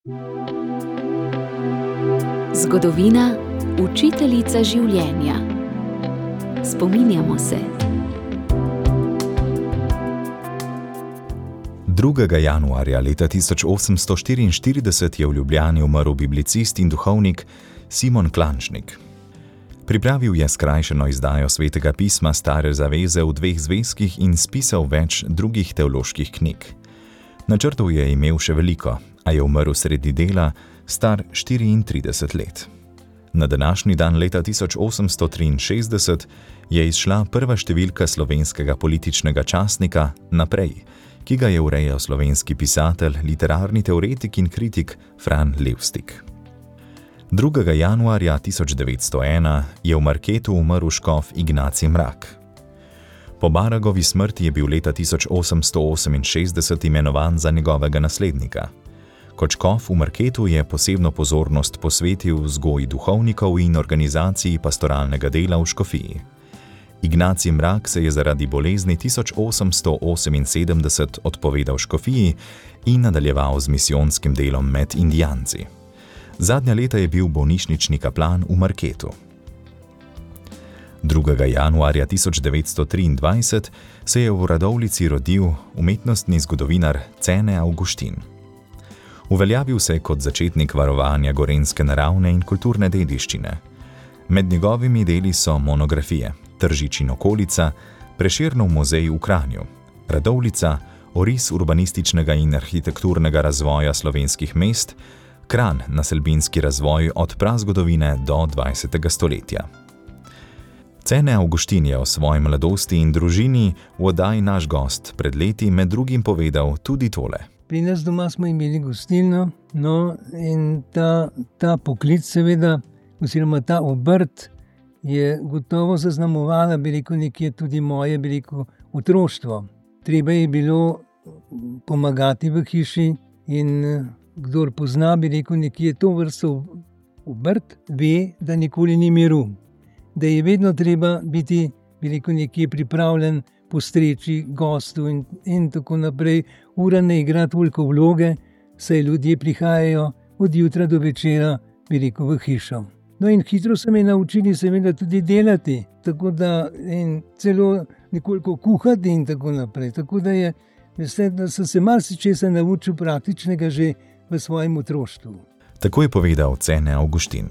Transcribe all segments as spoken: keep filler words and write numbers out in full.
Zgodovina, učiteljica življenja. Spominjamo se. drugega januarja leta tisoč osemsto štiriinštirideset je v Ljubljani umrl biblicist in duhovnik Simon Klančnik. Pripravil je skrajšano izdajo Svetega pisma Stare zaveze v dveh zvezkih in spisal več drugih teoloških knjig. Načrtov je imel še veliko, a je umrl sredi dela, star štiriintrideset let. Na današnji dan leta tisoč osemsto triinšestdeset je izšla prva številka slovenskega političnega časnika Naprej, ki ga je urejal slovenski pisatelj, literarni teoretik in kritik Fran Levstik. drugega januarja tisoč devetsto ena je v Marketu umrl škof Ignacij Mrak. Po Baragovi smrti je bil leta tisoč osemsto oseminšestdeset imenovan za njegovega naslednika. Kot škof v Marketu je posebno pozornost posvetil vzgoji duhovnikov in organizaciji pastoralnega dela v škofiji. Ignacij Mrak se je zaradi bolezni tisoč osemsto oseminsedemdeset odpovedal škofiji in nadaljeval z misijonskim delom med Indijanci. Zadnja leta je bil bolnišnični kaplan v Marketu. drugega januarja tisoč devetsto triindvajset se je v Radovljici rodil umetnostni zgodovinar Cene Avguštin. Uveljavil se je kot začetnik varovanja gorenjske naravne in kulturne dediščine. Med njegovimi deli so monografije Tržič in okolica, Prešernov muzej v Kranju, Radovljica, oris urbanističnega in arhitekturnega razvoja slovenskih mest, Kranj, naselbinski razvoj od prazgodovine do dvajsetega stoletja. Cene Avguštin je o svoji mladosti in družini v oddaji Naš gost pred leti med drugim povedal tudi tole. Pri nas doma smo imeli gostilno, no in ta, ta poklic seveda, oziroma ta obrt je gotovo zaznamovala, bi rekel, nekje tudi moje, bi rekel, otroštvo. Treba je bilo pomagati v hiši in kdor pozna, bi rekel, nekje to vrsto obrt, ve, da nikoli ni miru. Da je vedno treba biti, bi rekel, nekje pripravljen postreči gostu in, in tako naprej. Ura ne igra toliko vloge, saj ljudje prihajajo od jutra do večera, bi rekel, v hišo. No in hitro so me naučili seveda tudi delati, tako da in celo nekoliko kuhati in tako naprej. Tako da je, veste, da sem se marsičesa naučil praktičnega že v svojem otroštvu. Tako je povedal Cene Avguštin.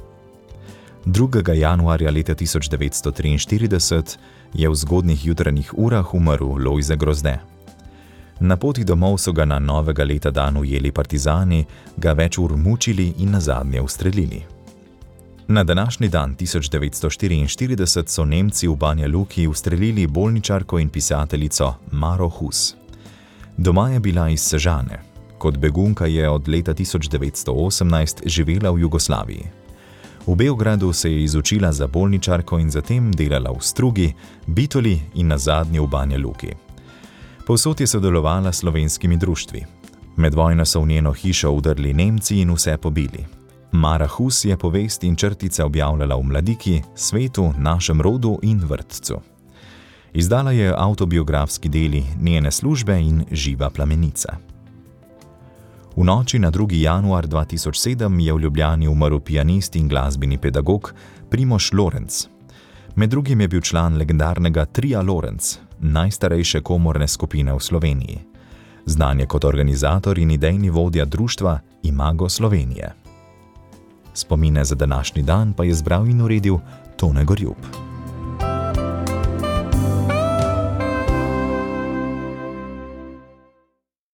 drugega januarja leta tisoč devetsto triinštirideset je v zgodnjih jutranjih urah umrl Lojze Grozde. Na poti domov so ga na novega leta dan ujeli partizani, ga več ur mučili in nazadnje ustrelili. Na današnji dan tisoč devetsto štiriinštirideset so Nemci v Banja Luki ustrelili bolničarko in pisateljico Maro Hus. Doma je bila iz Sežane. Kot begunka je od leta tisoč devetsto osemnajst živela v Jugoslaviji. V Beogradu se je izučila za bolničarko in zatem delala v Strugi, Bitoli in nazadnje v Banja Luki. Povsod je sodelovala s slovenskimi društvi. Med vojno so v njeno hišo vdrli Nemci in vse pobili. Mara Hus je povest in črtice objavljala v Mladiki, Svetu, Našem rodu in Vrtcu. Izdala je avtobiografski deli Njene službe in Živa plamenica. V noči na drugega januarja dva tisoč sedem je v Ljubljani umrl pianist in glasbeni pedagog Primož Lorenc. Med drugim je bil član legendarnega Tria Lorenc, najstarejše komorne skupine v Sloveniji. Znan je kot organizator in idejni vodja društva Imago Slovenije. Spomine za današnji dan pa je zbral in uredil Tone Gorjup.